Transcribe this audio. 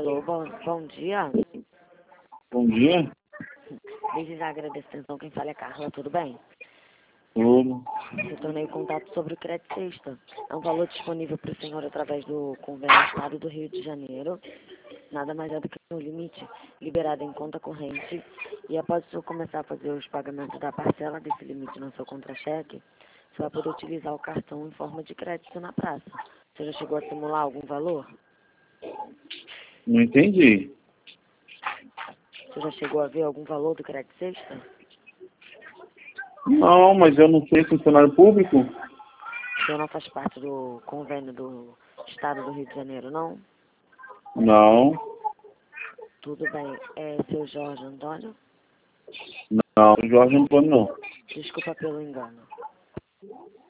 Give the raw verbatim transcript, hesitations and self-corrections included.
Alô, bom, bom dia. Bom dia. Desde já agradeço a atenção. Quem fala é Carla, tudo bem? Tudo. Retornei o contato sobre o crédito sexta. É um valor disponível para o senhor através do convênio do Estado do Rio de Janeiro. Nada mais é do que um limite liberado em conta corrente. E após o senhor começar a fazer os pagamentos da parcela desse limite no seu contra-cheque, você vai poder utilizar o cartão em forma de crédito na praça. Você já chegou a simular algum valor? Não entendi. Você já chegou a ver algum valor do crédito sexta? Não, mas eu não sou funcionário público. O senhor não faz parte do convênio do Estado do Rio de Janeiro, não? Não. Tudo bem. É seu Jorge Antônio? Não, Jorge Antônio não. Desculpa pelo engano.